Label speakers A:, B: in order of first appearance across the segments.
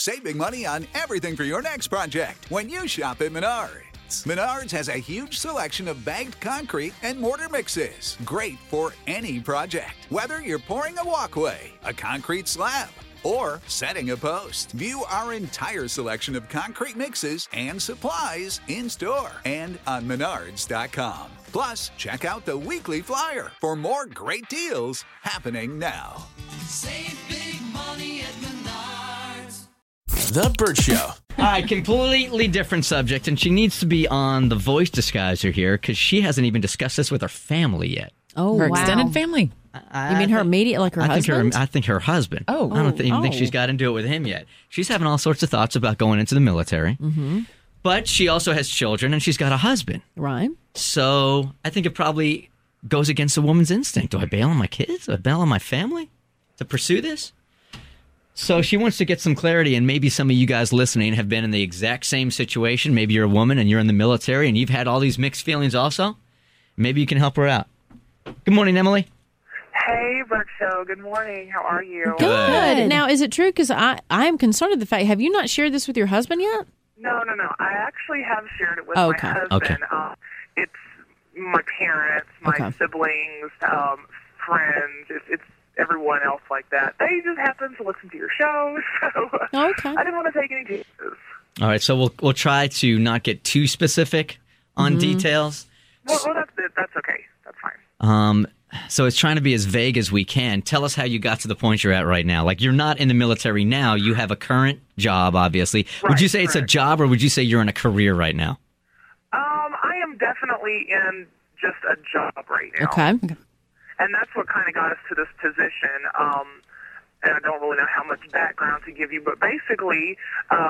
A: saving money on everything for your next project when you shop at Menards. Menards has a huge selection of bagged concrete and mortar mixes. Great for any project. Whether you're pouring a walkway, a concrete slab, or setting a post. View our entire selection of concrete mixes and supplies in-store and on Menards.com. Plus, check out the weekly flyer for more great deals happening now.
B: Save big money at Menards.
C: The Burt Show.
D: All right, completely different subject, and she needs to be on the voice disguiser here because she hasn't even discussed this with her family yet.
E: Oh,
F: her
E: wow.
F: extended family.
E: You mean her immediate, like her husband?
D: I think her husband.
F: Oh.
D: I don't even think she's got into it with him yet. She's having all sorts of thoughts about going into the military.
E: Mm-hmm.
D: But she also has children, and she's got a husband.
E: Right.
D: So I think it probably goes against a woman's instinct. Do I bail on my kids? Do I bail on my family to pursue this? So she wants to get some clarity, and maybe some of you guys listening have been in the exact same situation. Maybe you're a woman and you're in the military, and you've had all these mixed feelings also. Maybe you can help her out. Good morning, Emily.
G: Hey, Burt Show. Good morning. How are you?
E: Good. Now, is it true? Because I am concerned with the fact, have you not shared this with your husband yet?
G: No. I actually have shared it with
E: Oh,
G: my
E: okay.
G: husband.
D: Okay.
G: It's my parents, my
E: Okay.
G: siblings, friends. It's everyone else like that. They just happen to listen to your show, so
E: Okay.
G: I didn't want to take any chances.
D: All right, so we'll try to not get too specific on details.
G: Well, that's okay. That's fine.
D: So it's trying to be as vague as we can. Tell us how you got to the point you're at right now. Like, you're not in the military now. You have a current job, obviously. Would
G: Right,
D: you say it's a
G: correct.
D: job, or would you say you're in a career right now?
G: I am definitely in just a job right now.
E: Okay.
G: And that's what kind of got us to this position. And I don't really know how much background to give you, but basically,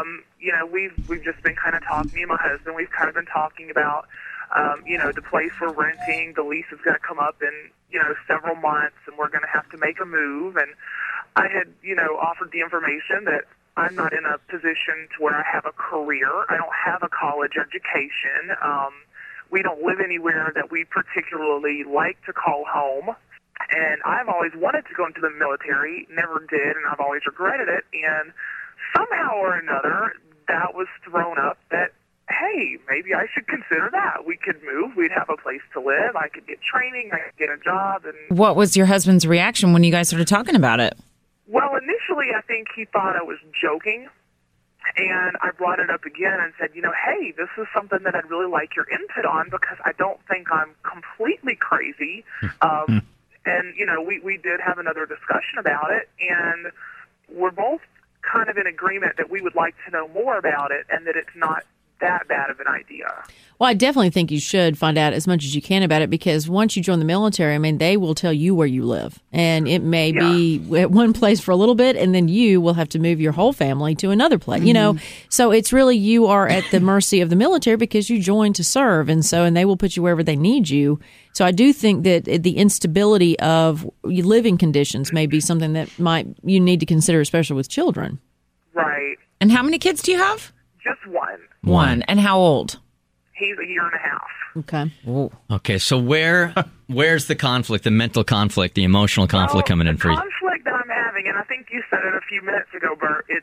G: we've just been kind of talking, me and my husband, we've kind of been talking about, the place we're renting, the lease is going to come up in, several months, and we're going to have to make a move. And I had, offered the information that I'm not in a position to where I have a career. I don't have a college education. We don't live anywhere that we particularly like to call home. And I've always wanted to go into the military, never did, and I've always regretted it. And somehow or another, that was thrown up that, hey, maybe I should consider that. We could move. We'd have a place to live. I could get training. I could get a job. And
F: What was your husband's reaction when you guys started talking about it?
G: well, initially, I think he thought I was joking. And I brought it up again and said, hey, this is something that I'd really like your input on because I don't think I'm completely crazy. And, we did have another discussion about it, and we're both kind of in agreement that we would like to know more about it and that it's not that bad of an idea.
E: Well, I definitely think you should find out as much as you can about it because once you join the military, I mean, they will tell you where you live. And it may be at one place for a little bit, and then you will have to move your whole family to another place, So it's really you are at the mercy of the military because you joined to serve. And they will put you wherever they need you. So I do think that the instability of living conditions may be something that you need to consider, especially with children.
G: Right.
F: And how many kids do you have?
G: Just one.
F: One. And how old?
G: He's a year and a half.
E: Okay.
D: Okay, so where's the conflict, the mental conflict, the emotional conflict coming in for
G: The
D: you?
G: conflict that I'm having, and I think you said it a few minutes ago, Bert, it's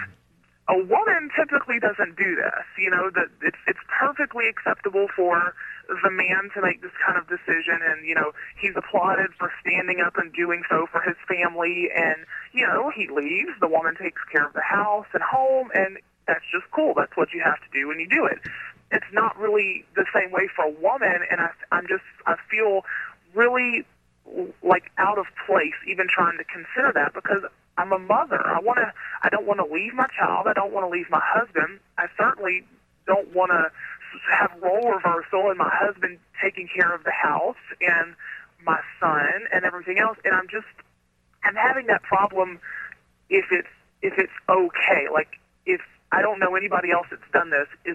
G: a woman typically doesn't do this. That it's perfectly acceptable for the man to make this kind of decision, and he's applauded for standing up and doing so for his family, and he leaves. The woman takes care of the house and home, and that's just cool. That's what you have to do when you do it. It's not really the same way for a woman, and I feel really like out of place even trying to consider that because I'm a mother. I don't want to leave my child. I don't want to leave my husband. I certainly don't want to have role reversal and my husband taking care of the house and my son and everything else. And I'm having that problem if it's okay. Like if I don't know anybody else that's done this, is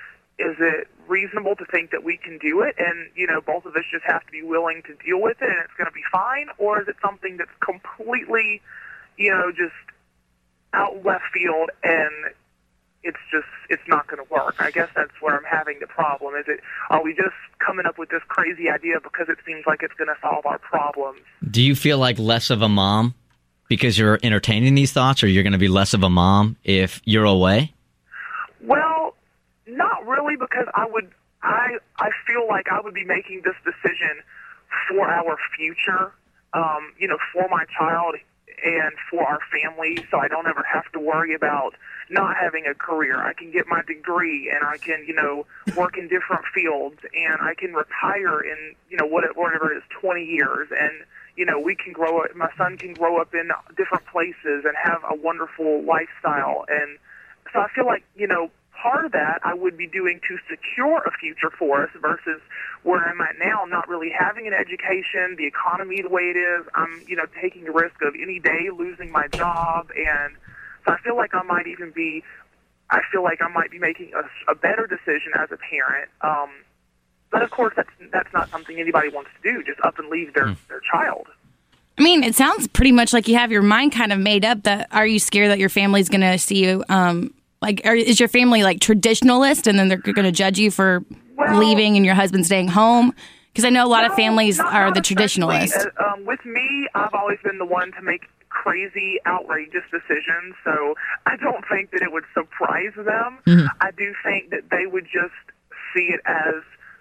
G: it reasonable to think that we can do it and, both of us just have to be willing to deal with it and it's going to be fine? Or is it something that's completely, just out left field and it's not going to work? I guess that's where I'm having the problem. Are we just coming up with this crazy idea because it seems like it's going to solve our problems?
D: Do you feel like less of a mom because you're entertaining these thoughts, or you're going to be less of a mom if you're away?
G: Well, not really, because I feel like I would be making this decision for our future, for my child and for our family, so I don't ever have to worry about not having a career. I can get my degree, and I can, work in different fields, and I can retire in, whatever it is, 20 years, and, we can grow up, my son can grow up in different places and have a wonderful lifestyle. And so I feel like, part of that I would be doing to secure a future for us versus where I'm at now, not really having an education, the economy the way it is. I'm, taking the risk of any day losing my job. And so I feel like I might be making a better decision as a parent. But of course, that's not something anybody wants to do, just up and leave their child.
H: I mean, it sounds pretty much like you have your mind kind of made up. That are you scared that your family's going to see you? Is your family like traditionalist, and then they're going to judge you for leaving and your husband staying home? Because I know a lot of families are the traditionalists.
G: With me, I've always been the one to make crazy, outrageous decisions, so I don't think that it would surprise them. Mm-hmm. I do think that they would just see it as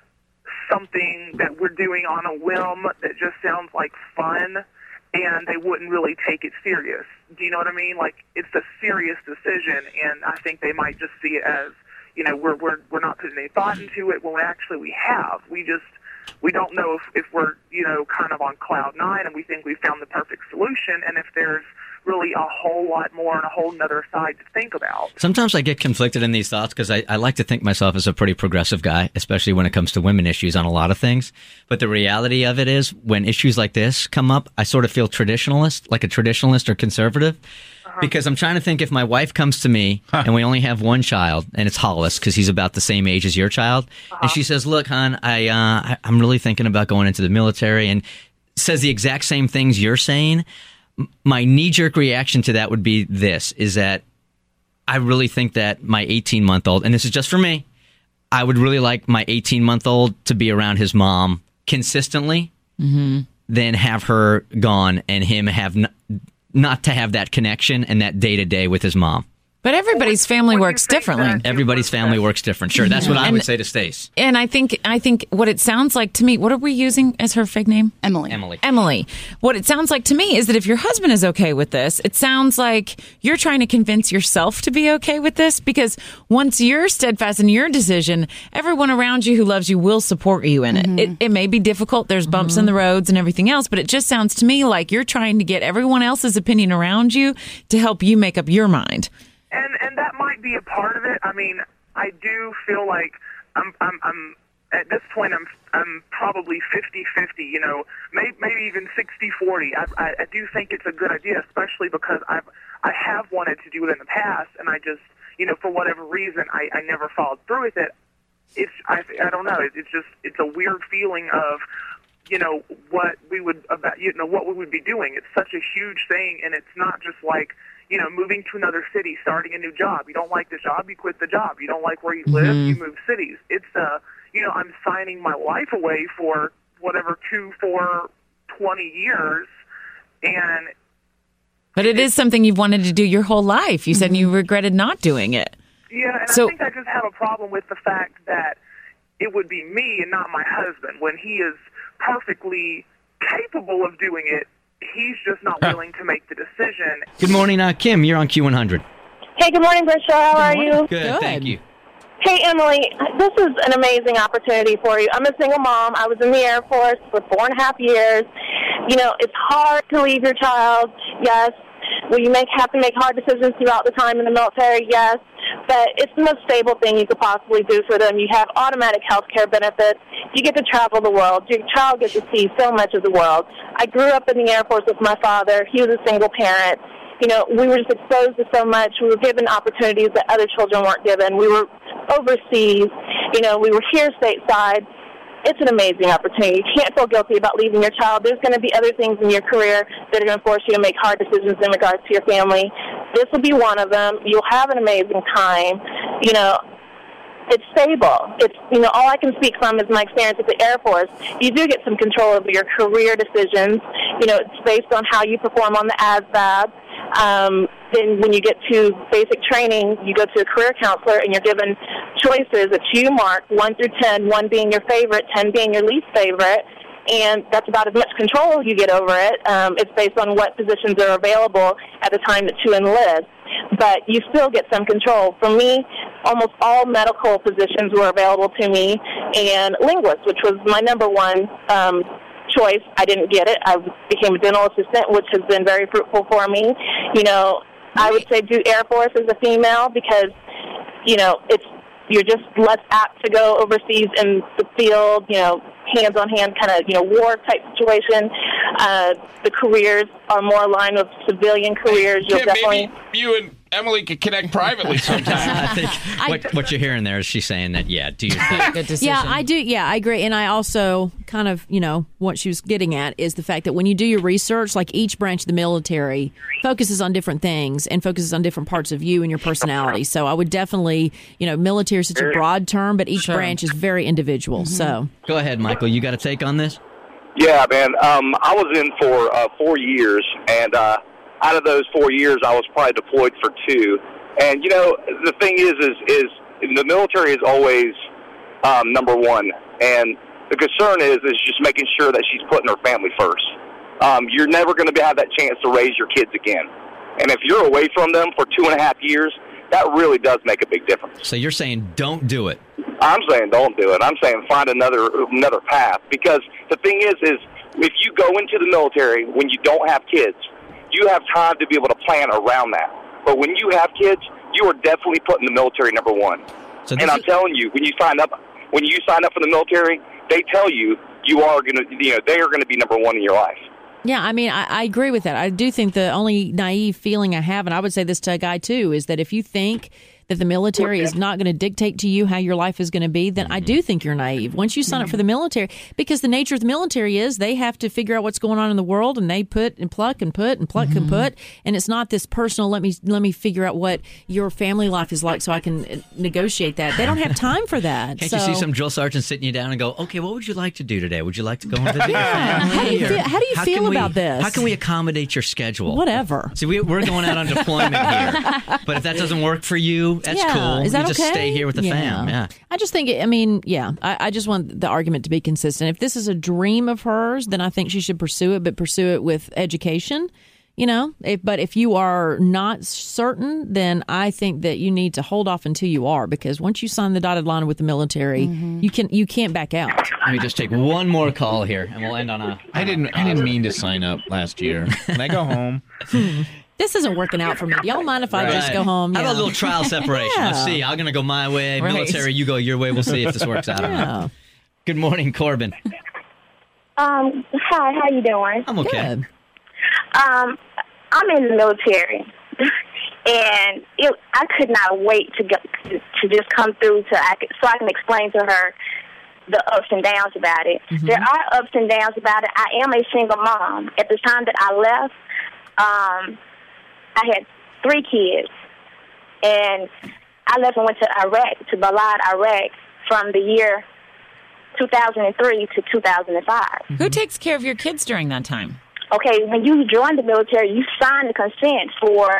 G: something that we're doing on a whim that just sounds like fun, and they wouldn't really take it serious. Do you know what I mean? Like, it's a serious decision, and I think they might just see it as, we're not putting any thought into it when actually we have. We don't know if we're, kind of on cloud nine and we think we found the perfect solution, and if there's really a whole lot more and a whole nother side to think about.
D: Sometimes I get conflicted in these thoughts because I like to think myself as a pretty progressive guy, especially when it comes to women issues on a lot of things. But the reality of it is, when issues like this come up, I sort of feel traditionalist, like a traditionalist or conservative. Because I'm trying to think, if my wife comes to me and we only have one child, and it's Hollis because he's about the same age as your child, and she says, "Look, hon, I'm really thinking about going into the military," and says the exact same things you're saying, my knee-jerk reaction to that would be this, is that I really think that my 18-month-old, and this is just for me, I would really like my 18-month-old to be around his mom consistently, than have her gone and him have not to have that connection and that day-to-day with his mom.
F: But everybody's family works differently.
D: Everybody's family works different. Sure, that's what I would say to Stace.
F: And I think what it sounds like to me, what are we using as her fake name?
H: Emily.
F: What it sounds like to me is that if your husband is okay with this, it sounds like you're trying to convince yourself to be okay with this, because once you're steadfast in your decision, everyone around you who loves you will support you in it. It may be difficult. There's bumps in the roads and everything else, but it just sounds to me like you're trying to get everyone else's opinion around you to help you make up your mind.
G: And that might be a part of it. I mean, I do feel like I'm at this point I'm probably 50-50, maybe even 60-40. I do think it's a good idea, especially because I have wanted to do it in the past, and I just, for whatever reason, I never followed through with it. I don't know. It's a weird feeling of, what we would be doing. It's such a huge thing, and it's not just like, moving to another city, starting a new job. You don't like the job, you quit the job. You don't like where you live, you move cities. It's, I'm signing my life away for whatever, 2, 4, 20 years.
F: But it is something you've wanted to do your whole life. You said you regretted not doing it.
G: Yeah, and I think I just have a problem with the fact that it would be me and not my husband when he is perfectly capable of doing it. He's just not willing to make the decision.
D: Good morning, Kim. You're on Q100.
I: Hey, good morning, Brisha. How are you?
D: Good, thank you.
I: Hey, Emily, this is an amazing opportunity for you. I'm a single mom. I was in the Air Force for 4.5 years. It's hard to leave your child, yes. Will you have to make hard decisions throughout the time in the military? Yes. But it's the most stable thing you could possibly do for them. You have automatic health care benefits. You get to travel the world. Your child gets to see so much of the world. I grew up in the Air Force with my father. He was a single parent. We were just exposed to so much. We were given opportunities that other children weren't given. We were overseas. We were here stateside. It's an amazing opportunity. You can't feel guilty about leaving your child. There's going to be other things in your career that are going to force you to make hard decisions in regards to your family. This will be one of them. You'll have an amazing time. It's stable. It's, all I can speak from is my experience at the Air Force. You do get some control over your career decisions. It's based on how you perform on the ASVAB. Then when you get to basic training, you go to a career counselor and you're given choices that you mark 1 through 10, 1 being your favorite, 10 being your least favorite. And that's about as much control you get over it. It's based on what positions are available at the time that you enlist. But you still get some control. For me, almost all medical positions were available to me, and linguist, which was my number one choice. I didn't get it. I became a dental assistant, which has been very fruitful for me. I would say do Air Force as a female because, you're just less apt to go overseas in the field, hands-on-hand kind of, war type situation. The careers are more aligned with civilian careers. You'll definitely...
J: Maybe you and Emily could connect privately sometime.
D: I think what you're hearing there is she's saying that, do your thing.
F: Good decision.
E: Yeah, I do. Yeah, I agree. And I also kind of, what she was getting at is the fact that when you do your research, like each branch of the military focuses on different things and focuses on different parts of you and your personality. So I would definitely, military is such a broad term, but each branch is very individual. Mm-hmm. So
D: go ahead, Michael. You got a take on this?
K: Yeah, man. I was in for 4 years, and out of those 4 years, I was probably deployed for 2. And the thing is the military is always number one, and the concern is just making sure that she's putting her family first. You're never going to have that chance to raise your kids again, and if you're away from them for 2.5 years, that really does make a big difference.
D: So you're saying don't do it.
K: I'm saying don't do it. I'm saying find another path, because the thing is if you go into the military when you don't have kids, you have time to be able to plan around that. But when you have kids, you are definitely putting the military number one. And I'm telling you, when you sign up for the military, they tell you they are going to be number one in your life.
E: Yeah, I mean, I agree with that. I do think the only naive feeling I have, and I would say this to a guy too, is that if you think that the military is not going to dictate to you how your life is going to be, then I do think you're naive. Once you sign up for the military, because the nature of the military is they have to figure out what's going on in the world, and they put and pluck and put and pluck and put, and it's not this personal, let me figure out what your family life is like so I can negotiate that. They don't have time for that.
D: Can't you see some drill sergeant sitting you down and go, okay, what would you like to do today? Would you like to go and visit your family?
E: How do you feel about this?
D: How can we accommodate your schedule?
E: Whatever.
D: See, we're going out on deployment here, but if that doesn't work for you, that's cool.
E: Is that
D: you just stay here with the fam. Yeah.
E: I just think, I just want the argument to be consistent. If this is a dream of hers, then I think she should pursue it, but pursue it with education. But if you are not certain, then I think that you need to hold off until you are, because once you sign the dotted line with the military, you can't back out.
D: Let me just take one more call here, and we'll end on a.
J: I didn't mean to sign up last year. Can I go home?
E: This isn't working out for me. Do y'all mind if I just go home?
D: How about a little trial separation?
E: Yeah.
D: Let's see. I'm going to go my way. Right. Military, you go your way. We'll see if this works out or not. Good morning, Corbin.
I: Hi, how you doing?
D: I'm okay. Good.
I: I'm in the military, and I could not wait to just come through so I can explain to her the ups and downs about it. Mm-hmm. There are ups and downs about it. I am a single mom. At the time that I left, I had 3 kids, and I left and went to Iraq, to Balad, Iraq, from the year 2003 to 2005.
F: Who takes care of your kids during that time?
I: Okay, when you join the military, you sign the consent for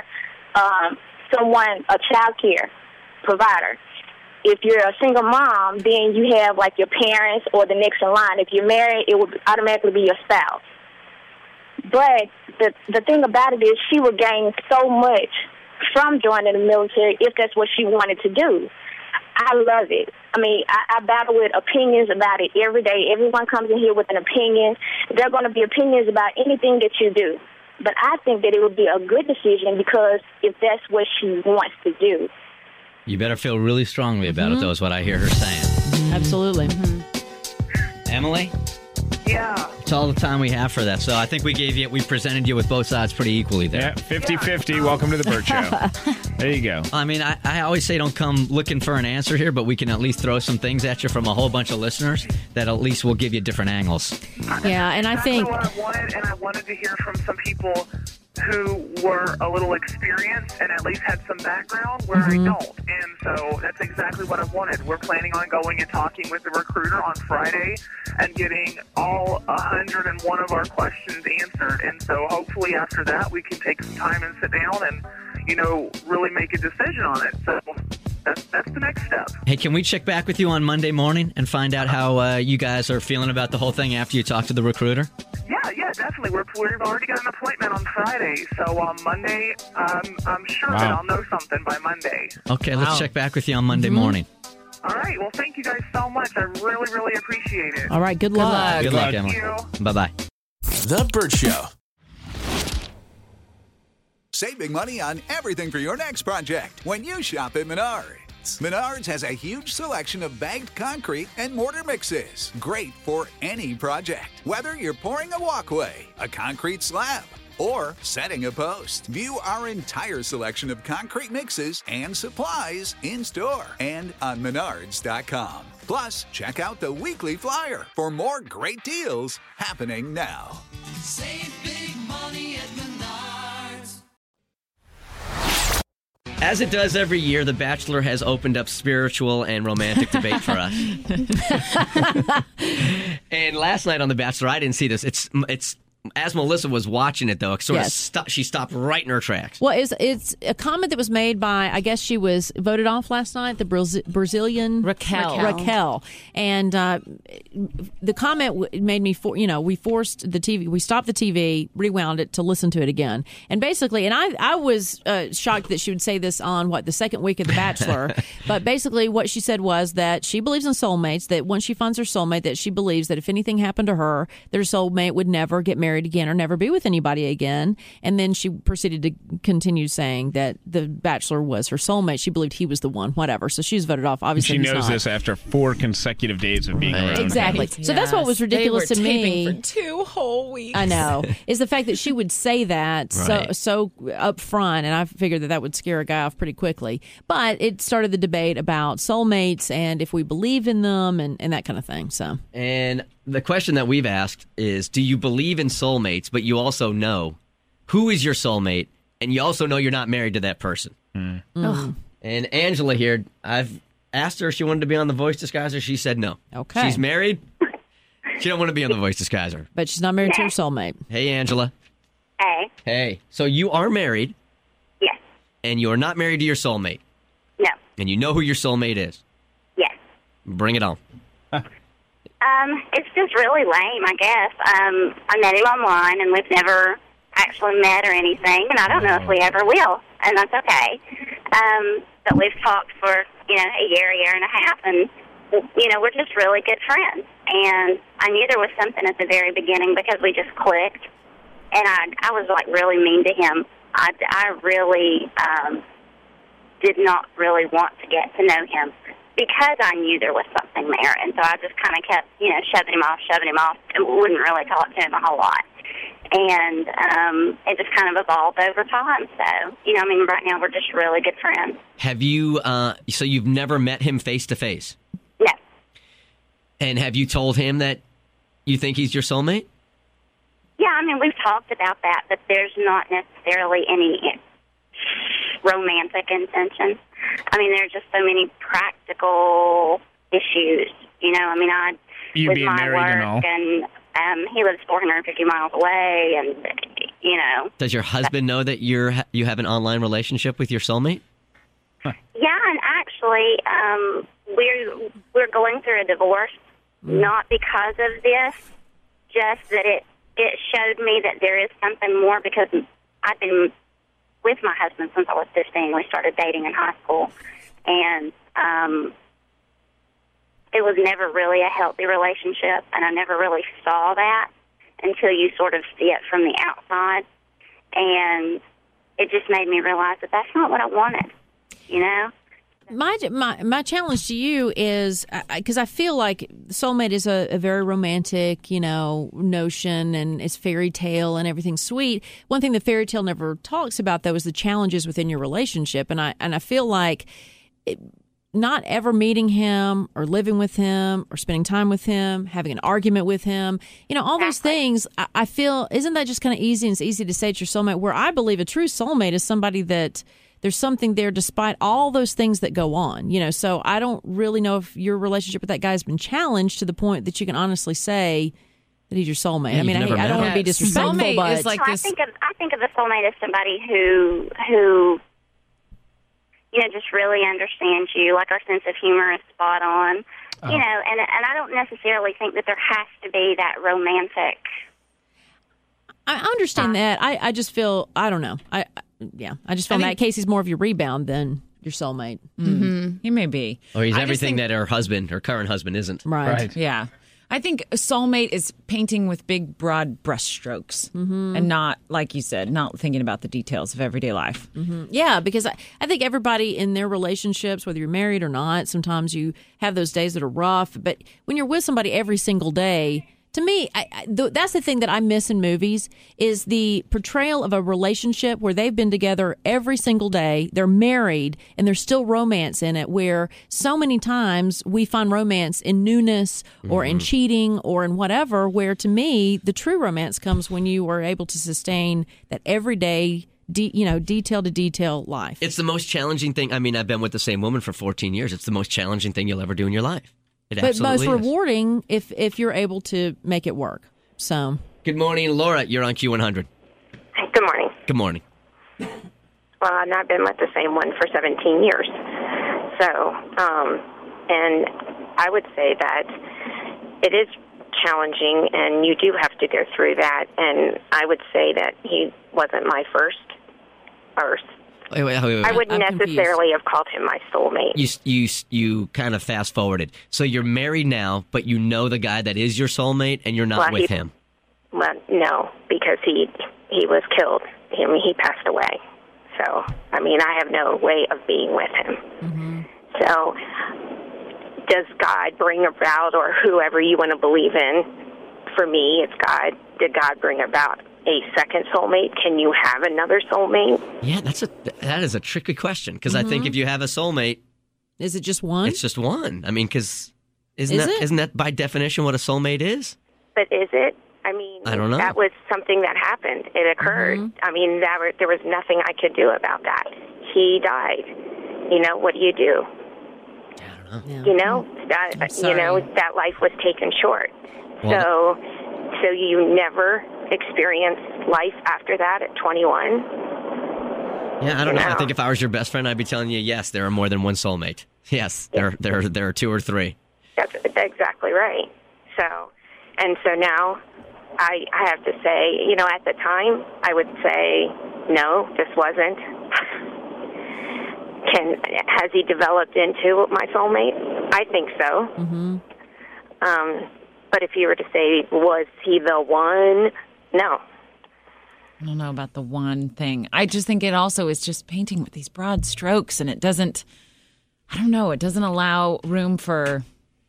I: a child care provider. If you're a single mom, then you have like your parents or the next in line. If you're married, it would automatically be your spouse. But the thing about it is she would gain so much from joining the military if that's what she wanted to do. I love it. I mean, I battle with opinions about it every day. Everyone comes in here with an opinion. There are going to be opinions about anything that you do. But I think that it would be a good decision because if that's what she wants to do.
D: You better feel really strongly about it, though, is what I hear her saying.
E: Absolutely.
D: Emily?
G: Yeah.
D: It's all the time we have for that. So I think we presented you with both sides pretty equally there.
J: Yeah, 50-50. Welcome to the Burt Show. There you go.
D: I mean, I always say don't come looking for an answer here, but we can at least throw some things at you from a whole bunch of listeners that at least will give you different angles.
E: Yeah, and I think...
G: That's what I wanted to hear from some people who were a little experienced and at least had some background where I don't. And So that's exactly what I wanted. We're planning on going and talking with the recruiter on Friday and getting all 101 of our questions answered. And so hopefully after that we can take some time and sit down and, really make a decision on it. So that's the next step.
D: Hey, can we check back with you on Monday morning and find out how you guys are feeling about the whole thing after you talk to the recruiter?
G: Yeah, definitely. We've already got an appointment on Friday, so on Monday, I'm sure that I'll know something by Monday.
D: Okay, let's check back with you on Monday morning.
G: All right. Well, thank you guys so much. I really, really appreciate it.
E: All right, good luck.
D: Good luck,
G: Thank
D: Emma.
G: you.
D: Bye-bye.
C: The Burt Show.
A: Save big money on everything for your next project when you shop at Menards. Menards has a huge selection of bagged concrete and mortar mixes. Great for any project. Whether you're pouring a walkway, a concrete slab, or setting a post. View our entire selection of concrete mixes and supplies in store and on Menards.com. Plus, check out the weekly flyer for more great deals happening now.
B: Save big money at Menards.
D: As it does every year, The Bachelor has opened up spiritual and romantic debate for us. And last night on The Bachelor, I didn't see this. It's as Melissa was watching it, though, she stopped right in her tracks.
E: Well, it's a comment that was made by, I guess she was voted off last night, the Brazilian Raquel. And the comment made me, we forced the TV, we stopped the TV, rewound it to listen to it again. And basically, and I was shocked that she would say this on, the second week of The Bachelor. But basically what she said was that she believes in soulmates, that once she finds her soulmate, that she believes that if anything happened to her, their soulmate would never get married again or never be with anybody again. And then she proceeded to continue saying that the Bachelor was her soulmate. She believed he was the one, whatever. So she was voted off. Obviously,
J: she knows this after 4 consecutive days of being around.
E: Exactly.
F: Yes.
E: So that's what was ridiculous
F: They were
E: to
F: taping
E: me.
F: for 2 whole weeks.
E: I know, is the fact that she would say that so up front, and I figured that would scare a guy off pretty quickly. But it started the debate about soulmates and if we believe in them and that kind of thing. So,
D: And the question that we've asked is, do you believe in soulmates, but you also know who is your soulmate, and you also know you're not married to that person? And Angela here, I've asked her if she wanted to be on The Voice Disguiser. She said no.
E: Okay.
D: She's married. She don't want to be on The Voice Disguiser.
E: But she's not married to her soulmate.
D: Hey, Angela.
I: Hey.
D: Hey. So you are married.
I: Yes.
D: And you are not married to your soulmate.
I: No.
D: And you know who your soulmate is.
I: Yes.
D: Bring it on.
I: It's just really lame, I guess. I met him online, and we've never actually met or anything, and I don't know if we ever will, and that's okay. But we've talked for, a year and a half, and, we're just really good friends. And I knew there was something at the very beginning because we just clicked, and I was, really mean to him. I really did not really want to get to know him, because I knew there was something there, and so I just kind of kept, shoving him off, and wouldn't really talk to him a whole lot. And it just kind of evolved over time. So, right now we're just really good friends.
D: Have you, so you've never met him face to face?
I: No.
D: And have you told him that you think he's your soulmate?
I: Yeah, we've talked about that, but there's not necessarily any romantic intention. There are just so many practical issues,
J: You
I: with
J: being
I: my
J: married
I: work,
J: and all.
I: and he lives 450 miles away, and,
D: Does your husband know that you have an online relationship with your soulmate?
I: Yeah, and actually, we're going through a divorce, not because of this, just that it showed me that there is something more, because I've been with my husband since I was 15. We started dating in high school, and it was never really a healthy relationship, and I never really saw that until you sort of see it from the outside, and it just made me realize that that's not what I wanted,
E: My challenge to you is, because I feel like soulmate is a very romantic, notion, and it's fairy tale and everything's sweet. One thing the fairy tale never talks about, though, is the challenges within your relationship, and I feel like not ever meeting him or living with him or spending time with him, having an argument with him, all those things, I feel, isn't that just kind of easy? And it's easy to say it's your soulmate, where I believe a true soulmate is somebody that there's something there despite all those things that go on. So I don't really know if your relationship with that guy has been challenged to the point that you can honestly say that he's your soulmate.
D: Yeah,
E: I mean, I don't want to be disrespectful,
F: Soulmate
E: but
F: is like
I: So
F: this.
I: I think of a soulmate as somebody who just really understands you. Like, our sense of humor is spot on. And I don't necessarily think that there has to be that romantic.
E: I understand that. I just feel, I don't know. I just feel in that case he's more of your rebound than your soulmate.
F: Mm-hmm. He may be.
D: Or he's everything that her current husband isn't.
E: Right.
F: Yeah. I think a soulmate is painting with big, broad brushstrokes and not, like you said, not thinking about the details of everyday life.
E: Yeah, because I think everybody in their relationships, whether you're married or not, sometimes you have those days that are rough. But when you're with somebody every single day, to me, that's the thing that I miss in movies is the portrayal of a relationship where they've been together every single day, they're married, and there's still romance in it, where so many times we find romance in newness or in cheating or in whatever, where to me, the true romance comes when you are able to sustain that everyday detail to detail life.
D: It's the most challenging thing. I mean, I've been with the same woman for 14 years. It's the most challenging thing you'll ever do in your life.
E: But most rewarding if you're able to make it work. So,
D: good morning, Laura. You're on Q100.
I: Good morning.
D: Good morning.
I: Well, I've been with the same one for 17 years. So, and I would say that it is challenging, and you do have to go through that. And I would say that he wasn't my first.
D: Wait.
I: I wouldn't necessarily have called him my soulmate.
D: You kind of fast forwarded. So you're married now, but you know the guy that is your soulmate, and you're not with him.
I: Well, no, because he was killed. I mean, he passed away. So, I mean, I have no way of being with him. So, does God bring about, or whoever you want to believe in? For me, it's God. Did God bring about a second soulmate? Can you have another soulmate?
D: Yeah, that is a tricky question, because I think if you have a soulmate,
E: is it just one?
D: It's just one. I mean, because isn't that by definition what a soulmate is?
I: But is it? I mean,
D: I don't know.
I: That was something that happened. It occurred. I mean, there was nothing I could do about that. He died. What do you do?
D: I don't know.
I: That life was taken short.
D: Well,
I: So you never experienced life after that at 21?
D: Yeah, I don't know. I think if I was your best friend, I'd be telling you, yes, there are more than one soulmate. Yes, there are two or three.
I: That's exactly right. So now I have to say, at the time, I would say, no, this wasn't. Has he developed into my soulmate? I think so. But if you were to say, was he the one? No.
F: I don't know about the one thing. I just think it also is just painting with these broad strokes, and it doesn't allow room for,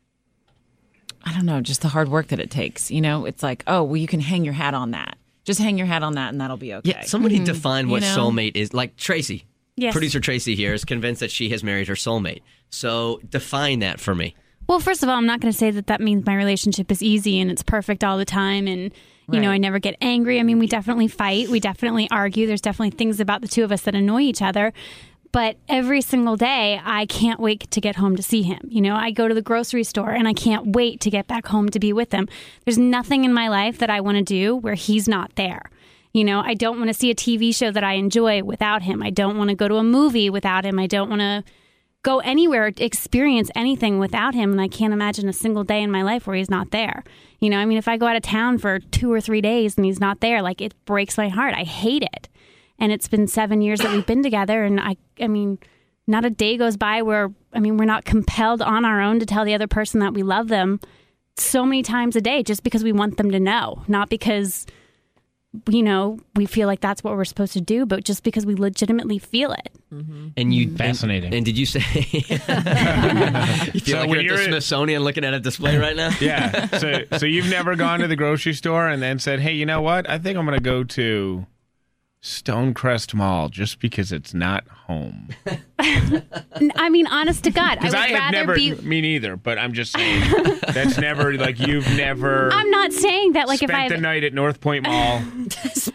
F: just the hard work that it takes. It's like, oh, well, you can hang your hat on that. Just hang your hat on that, and that'll be okay.
D: Yeah, somebody define what soulmate is. Like Tracy,
H: Yes.
D: Producer Tracy here is convinced that she has married her soulmate. So define that for me.
L: Well, first of all, I'm not going to say that means my relationship is easy and it's perfect all the time and, I never get angry. I mean, we definitely fight. We definitely argue. There's definitely things about the two of us that annoy each other. But every single day, I can't wait to get home to see him. I go to the grocery store and I can't wait to get back home to be with him. There's nothing in my life that I want to do where he's not there. I don't want to see a TV show that I enjoy without him. I don't want to go to a movie without him. I don't want to go anywhere, experience anything without him. And I can't imagine a single day in my life where he's not there. If I go out of town for 2 or 3 days and he's not there, it breaks my heart. I hate it. And it's been 7 years that we've been together. And I mean, not a day goes by where, we're not compelled on our own to tell the other person that we love them so many times a day just because we want them to know, not because, we feel like that's what we're supposed to do, but just because we legitimately feel it.
D: And you
J: fascinating.
D: And did you say you feel like you're at the Smithsonian looking at a display right now?
M: Yeah. So you've never gone to the grocery store and then said, "Hey, you know what? I think I'm going to go to Stonecrest Mall just because it's not home."
L: Honest to God, I would rather be.
M: Me neither, but I'm just saying that's never you've never.
L: I'm not saying that if I
M: spent the night at North Point Mall.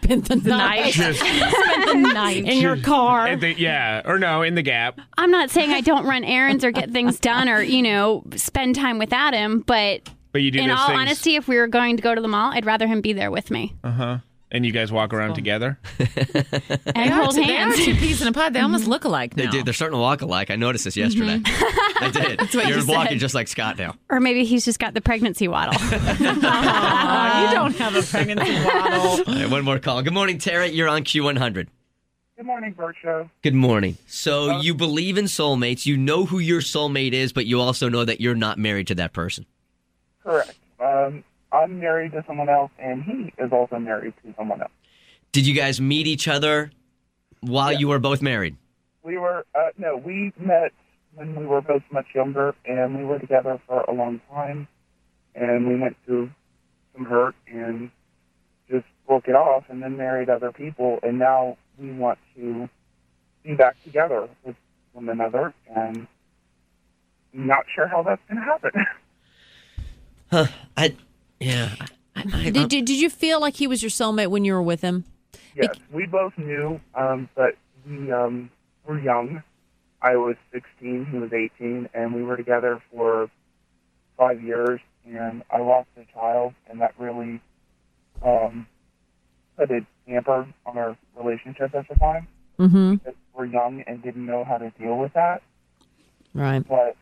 E: spent the night.
L: Spent the night
E: in your car.
M: In the Gap.
L: I'm not saying I don't run errands or get things done or, spend time with Adam, but
M: you do
L: in
M: those
L: all
M: things.
L: honesty, if we were going to go to the mall, I'd rather him be there with me.
M: Uh-huh. And you guys walk around together?
L: And hold hands.
F: They are two peas in a pod. They almost look alike now.
D: They do. They're starting to walk alike. I noticed this yesterday. I did.
F: That's what
D: You're
F: you
D: walking
F: said.
D: just like Scott now.
L: Or maybe he's just got the pregnancy waddle.
F: You don't have a pregnancy waddle.
D: All right, one more call. Good morning, Tara. You're on Q100.
G: Good morning, Bert Show.
D: Good morning. So you believe in soulmates. You know who your soulmate is, but you also know that you're not married to that person.
G: Correct. I'm married to someone else, and he is also married to someone else.
D: Did you guys meet each other while you were both married?
G: We met when we were both much younger, and we were together for a long time, and we went through some hurt and just broke it off and then married other people, and now we want to be back together with one another, and I'm not sure how that's going to happen.
E: Did you feel like he was your soulmate when you were with him?
G: Yes, we both knew, but we were young. I was 16, he was 18, and we were together for 5 years, and I lost a child, and that really put a damper on our relationship at the time.
E: Mm-hmm.
G: Because we're young and didn't know how to deal with that.
E: Right.
G: But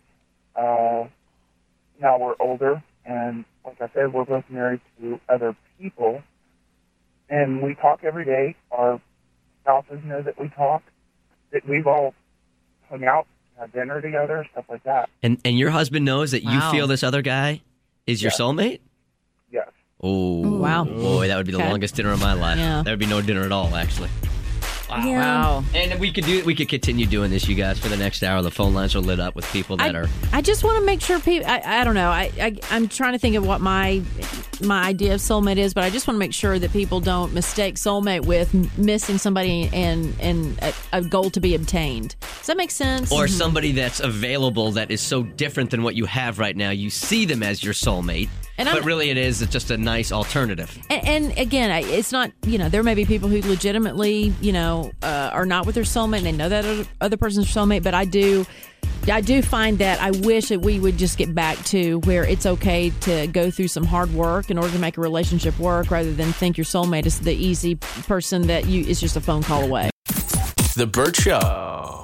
G: now we're older, and like I said, we're both married to other people, and we talk every day. Our spouses know that we talk, that we've all hung out, had dinner together, stuff like that.
D: And your husband knows that you feel this other guy is your soulmate?
G: Yes.
D: Oh,
E: wow.
D: Boy, that would be the
E: Okay.
D: longest dinner of my life.
E: Yeah.
D: There would be no dinner at all, actually. Wow.
E: Yeah.
F: Wow.
D: And we could continue doing this, you guys, for the next hour. The phone lines are lit up with people that are.
E: I just want to make sure people. I don't know. I'm trying to think of what my idea of soulmate is, but I just want to make sure that people don't mistake soulmate with missing somebody and a goal to be obtained. Does that make sense?
D: Or somebody that's available that is so different than what you have right now. You see them as your soulmate, but really it is just a nice alternative.
E: And again, it's not, there may be people who legitimately, are not with their soulmate and they know that other person's soulmate, but I do find that I wish that we would just get back to where it's okay to go through some hard work in order to make a relationship work rather than think your soulmate is the easy person that is just a phone call away.
C: The Bert Show.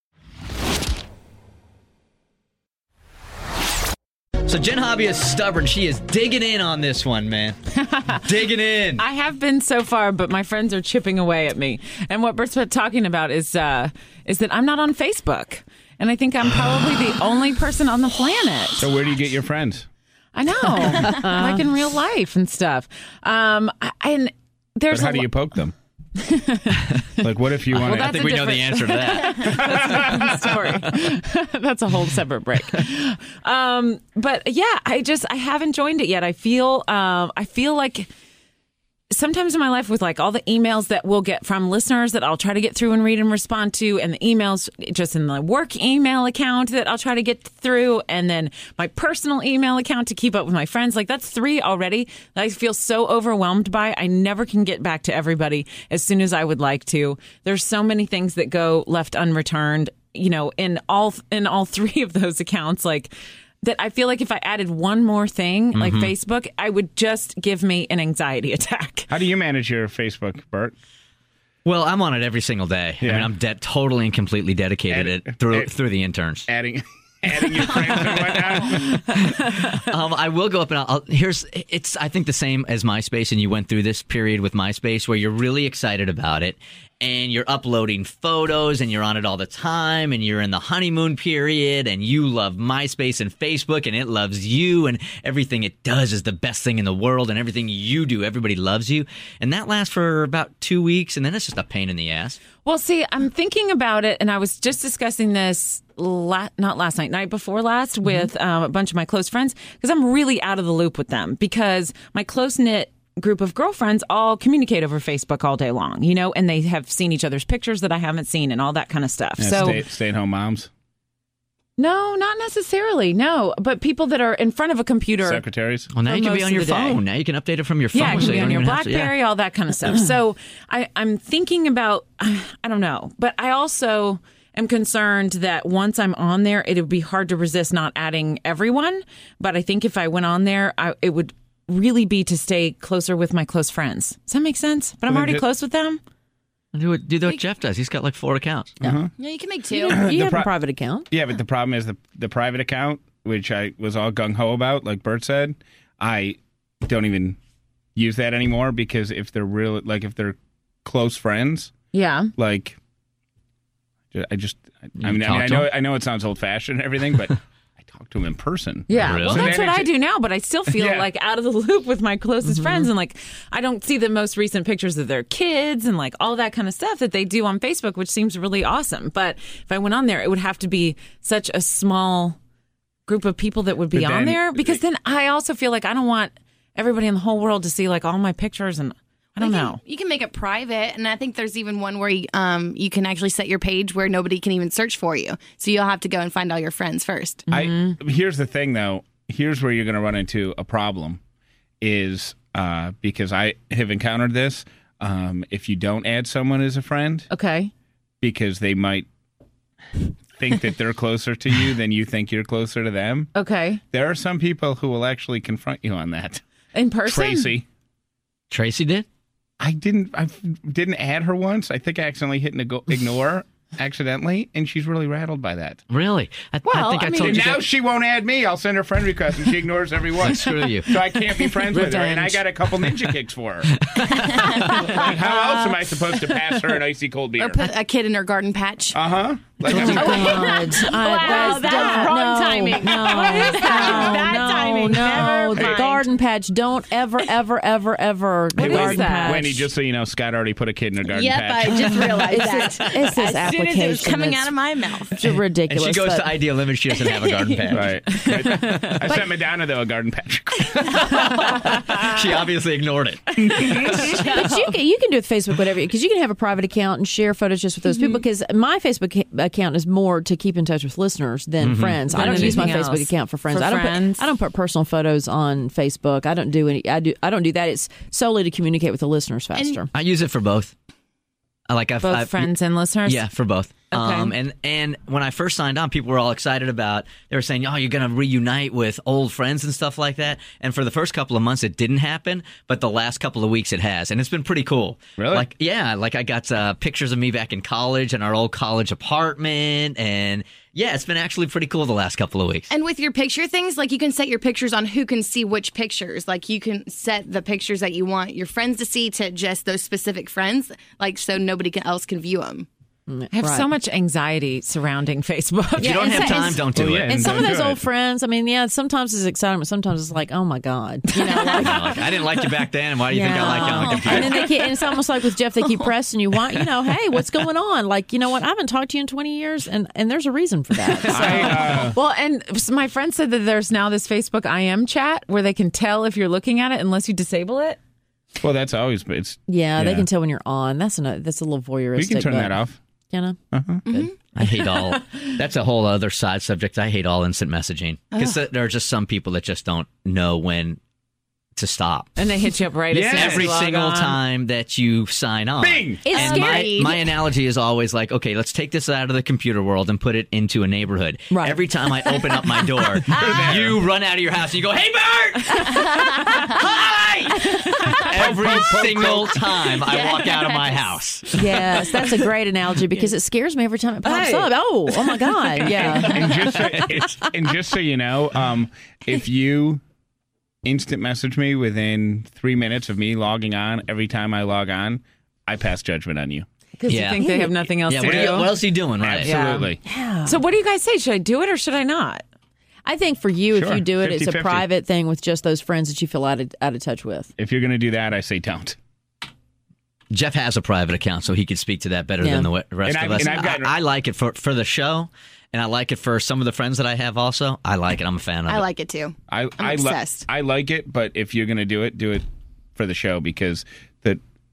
D: So Jen Hobby is stubborn. She is digging in on this one, man. Digging in.
F: I have been so far, but my friends are chipping away at me. And what Bert's been talking about is that I'm not on Facebook. And I think I'm probably the only person on the planet.
M: So where do you get your friends?
F: I know. Like in real life and stuff. And there's
M: But how do you poke them? Like, what if you want to?
D: I think we know the answer to that.
F: That's a different story. That's a whole separate break. But yeah, I haven't joined it yet. I feel like sometimes in my life with like all the emails that we'll get from listeners that I'll try to get through and read and respond to, and the emails just in the work email account that I'll try to get through, and then my personal email account to keep up with my friends. Like that's 3 already that I feel so overwhelmed by. I never can get back to everybody as soon as I would like to. There's so many things that go left unreturned, in all 3 of those accounts, like that I feel like if I added one more thing, like Facebook, I would just give me an anxiety attack.
M: How do you manage your Facebook, Bert?
D: Well, I'm on it every single day.
M: Yeah.
D: I mean, I'm totally and completely dedicated through the interns.
M: Adding your friends and whatnot?
D: I will go up and it's I think the same as MySpace, and you went through this period with MySpace where you're really excited about it and you're uploading photos and you're on it all the time and you're in the honeymoon period and you love MySpace and Facebook and it loves you and everything it does is the best thing in the world and everything you do, everybody loves you. And that lasts for about 2 weeks and then it's just a pain in the ass.
F: Well, see, I'm thinking about it, and I was just discussing this not last night before last with a bunch of my close friends, because I'm really out of the loop with them because my close-knit group of girlfriends all communicate over Facebook all day long, and they have seen each other's pictures that I haven't seen and all that kind of stuff.
M: Yeah,
F: so
M: stay-at-home moms.
F: No, not necessarily. No, but people that are in front of a computer.
M: Secretaries.
D: Well, now
F: for
D: you can be
F: most
D: on your
F: of the day.
D: phone. Now you can update it from your phone.
F: Yeah, it can
D: so
F: be
D: you
F: on
D: don't
F: your
D: even have to-
F: BlackBerry, all that kind of stuff. So I'm thinking about, I don't know, but I also am concerned that once I'm on there, it would be hard to resist not adding everyone. But I think if I went on there, it would really be to stay closer with my close friends. Does that make sense? But I'm already close with them.
D: Do what Jeff does. He's got like 4 accounts.
H: Yeah, you can make 2.
E: You have a private account.
M: Yeah, but the problem is the private account, which I was all gung-ho about, like Bert said, I don't even use that anymore because if they're if they're close friends,
F: Yeah.
M: like I know it sounds old-fashioned and everything, but I talk to them in person.
F: Yeah,
D: Really?
F: well,
M: So
F: that's
M: then
F: what I
M: it's-
F: do now, but I still feel
M: Yeah.
F: like out of the loop with my closest friends, and like I don't see the most recent pictures of their kids and like all that kind of stuff that they do on Facebook, which seems really awesome. But if I went on there, it would have to be such a small group of people that would be
M: But
F: on
M: then-
F: there, because then I also feel like I don't want everybody in the whole world to see like all my pictures, and I don't know.
H: You can make it private, and I think there's even one where you can actually set your page where nobody can even search for you. So you'll have to go and find all your friends first.
M: Here's the thing, though. Here's where you're going to run into a problem is because I have encountered this. If you don't add someone as a friend,
F: Okay.
M: because they might think that they're closer to you than you think you're closer to them.
F: Okay.
M: There are some people who will actually confront you on that.
F: In person?
D: Tracy did?
M: I didn't add her once. I think I accidentally hit ignore accidentally, and she's really rattled by that.
D: Really? I think I told
M: And
D: you
M: now
D: that.
M: she won't add me. I'll send her friend request, and she ignores every one.
D: Screw you.
M: So I can't be friends with her, and I
F: Revenge.
M: got a couple ninja kicks for her. Like, how else am I supposed to pass her an icy cold beer?
H: Or put a kid in her garden patch.
M: Uh-huh. Like,
E: God.
H: Wow, that's wrong timing.
E: No,
H: What is that?
E: no,
H: Bad
E: no,
H: timing.
E: No,
H: Never
E: the
H: mind.
E: garden patch. Don't ever
M: Hey,
E: garden patch.
M: Wendy, just so you know, Scott already put a kid in her garden
H: Yep,
M: patch.
H: I just realized
E: It's
H: that.
E: this
H: as
E: application
H: soon as it was coming
E: that's
H: out of my mouth.
E: It's ridiculous.
D: And she goes
E: but-
D: to Ideal Limit. She doesn't have a garden patch.
M: Right. I sent Madonna, though, a garden patch.
D: She obviously ignored it.
E: But you can do with Facebook whatever, because you can have a private account and share photos just with those people. Because my Facebook account is more to keep in touch with listeners than friends. I don't use my
F: anything
E: Facebook
F: else.
E: account for friends.
F: For friends.
E: I don't put personal photos on Facebook. I don't do any. I don't do that. It's solely to communicate with the listeners faster.
D: I use it for both.
F: Both friends and listeners?
D: Yeah, for both.
F: Okay.
D: And when I first signed on, people were all excited about. They were saying, "Oh, you're going to reunite with old friends and stuff like that." And for the first couple of months, it didn't happen, but the last couple of weeks, it has, and it's been pretty cool.
M: Really?
D: Like I got pictures of me back in college in our old college apartment, and yeah, it's been actually pretty cool the last couple of weeks.
H: And with your picture things, like you can set your pictures on who can see which pictures. Like you can set the pictures that you want your friends to see to just those specific friends, like so nobody else can view them.
F: I have so much anxiety surrounding Facebook.
D: If you don't have time, don't do it.
E: And some of those old friends, I mean, yeah, sometimes it's exciting, but sometimes it's like, oh my God, you know, like,
D: Like, I didn't like you back then. Why do you think I like you on the computer?
E: And then and it's almost like with Jeff, they keep pressing you. Why, you know, hey, what's going on? Like, you know what? I haven't talked to you in 20 years, and there's a reason for that.
F: Well, and my friend said that there's now this Facebook IM chat where they can tell if you're looking at it unless you disable it.
M: Well, that's always. It's
E: Yeah, they can tell when you're on. That's a little voyeuristic.
M: We can turn
E: but,
M: that off.
E: You know?
D: I hate all. That's a whole other side subject. I hate all instant messaging because there are just some people that just don't know when to stop.
F: And they hit you up right as soon as
D: Every
F: you log
D: single
F: on.
D: time that you sign on.
M: Bing!
E: It's
D: And
E: scary.
D: my analogy is always like, okay, let's take this out of the computer world and put it into a neighborhood.
E: Right.
D: Every time I open up my door, you run out of your house and you go, "Hey, Bert! Hi!" Every single time I walk out of my house.
E: Yes, that's a great analogy because it scares me every time it pops
F: Hey.
E: up. Oh my God. Yeah.
M: And just so you know, if you instant message me within 3 minutes of me logging on, every time I log on, I pass judgment on you.
F: Because you think they have nothing else
D: Yeah,
F: to
D: what,
F: do.
D: what else are you doing, right?
M: Absolutely.
F: So what do you guys say? Should I do it or should I not?
E: I think for you, if
M: Sure.
E: you do it, it's a
M: 50-50.
E: private thing with just those friends that you feel out of touch with.
M: If you're going to do that, I say don't.
D: Jeff has a private account, so he could speak to that better
E: Yeah.
D: than the rest
M: And
D: of
M: I've-
D: us.
M: and I've gotten-
D: I like it for the show, and I like it for some of the friends that I have also. I like it. I'm a fan of it.
H: I like it too.
M: I'm
H: obsessed.
M: I like it, but if you're going to do it for the show because the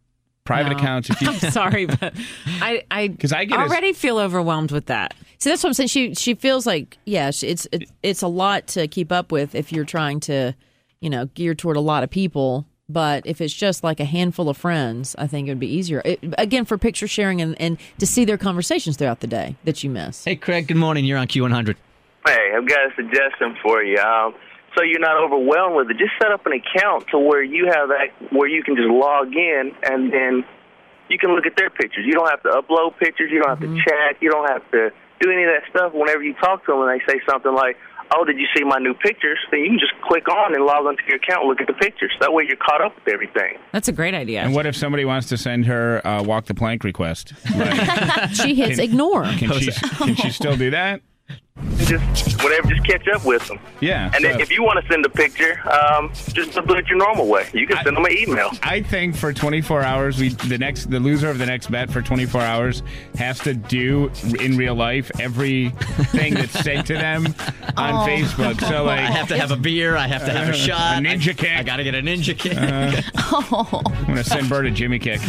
M: Private
E: No.
M: accounts. If you,
F: I'm sorry, but I
M: I get
F: already feel overwhelmed with that.
E: See, that's what I'm saying. She feels like, it's a lot to keep up with if you're trying to, gear toward a lot of people. But if it's just like a handful of friends, I think it would be easier. Again, for picture sharing and to see their conversations throughout the day that you miss.
D: Hey, Craig, good morning. You're on Q100.
N: Hey, I've got a suggestion for you. So you're not overwhelmed with it. Just set up an account to where you have that, where you can just log in and then you can look at their pictures. You don't have to upload pictures. You don't have to chat. You don't have to do any of that stuff. Whenever you talk to them and they say something like, "Oh, did you see my new pictures?" Then you can just click on and log onto your account and look at the pictures. That way you're caught up with everything.
F: That's a great idea.
M: And what if somebody wants to send her a walk the plank request?
E: She hits ignore.
M: Can she still do that?
N: Just whatever, just catch up with them.
M: Yeah.
N: And then if you want to send a picture, just do it your normal way. You can send them an email.
M: I think for 24 hours, the loser of the next bet for 24 hours has to do in real life everything that's said to them on Facebook. So like,
D: I have to have a beer. I have to have a shot.
M: A ninja kick.
D: I got to get a ninja kick.
M: I'm going to send Bert a Jimmy kick.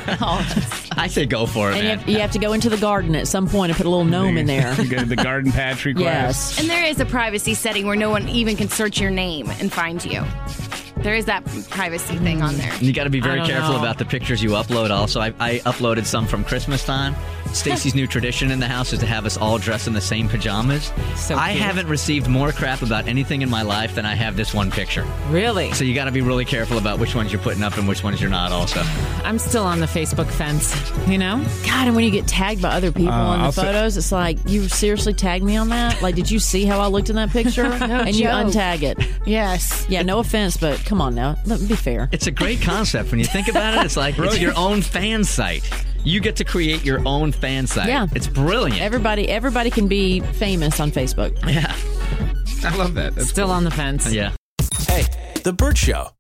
D: I say go for it, man.
E: And you have to go into the garden at some point and put a little gnome in there.
M: Go to the garden patch request.
E: Yes.
H: And there is a privacy setting where no one even can search your name and find you. There is that privacy thing on there.
D: You got to be very careful about the pictures you upload also. I uploaded some from Christmas time. Stacy's new tradition in the house is to have us all dressed in the same pajamas.
F: So
D: I
F: cute.
D: haven't received more crap about anything in my life than I have this one picture.
F: Really?
D: So you got to be really careful about which ones you're putting up and which ones you're not also.
F: I'm still on the Facebook fence,
E: God, and when you get tagged by other people in the photos, it's like, you seriously tagged me on that? Like, did you see how I looked in that picture? And you
H: joke.
E: untag it.
H: Yes.
E: Yeah, no offense, but come on now. Let me be fair.
D: It's a great concept. When you think about it, it's like it's your own fan site. You get to create your own fan site.
E: Yeah.
D: It's brilliant.
E: Everybody can be famous on Facebook.
D: Yeah.
M: I love that. That's
F: still on the fence.
D: Yeah.
C: Hey, The Bert Show.